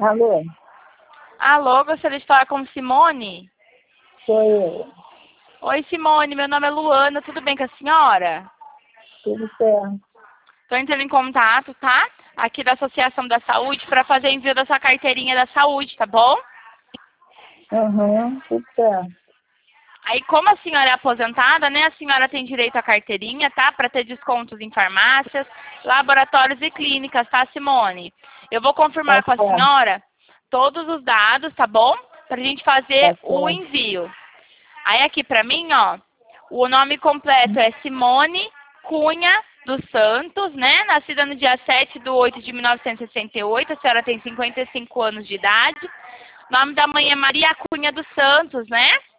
Alô? Alô, gostaria de falar com Simone? Sou eu. Oi, Simone, meu nome é Luana, tudo bem com a senhora? Tudo certo. Estou entrando em contato, tá? Aqui da Associação da Saúde para fazer envio da sua carteirinha da saúde, tá bom? Tudo certo. Aí, como a senhora é aposentada, né, a senhora tem direito à carteirinha, tá? Para ter descontos em farmácias, laboratórios e clínicas, tá, Simone? Eu vou confirmar com Tá a certo. senhora todos os dados, tá bom? Pra gente fazer Tá o certo. envio. Aí aqui pra mim, ó, o nome completo é Simone Cunha dos Santos, né? Nascida no dia 7/8/1968, a senhora tem 55 anos de idade. O nome da mãe é Maria Cunha dos Santos, né?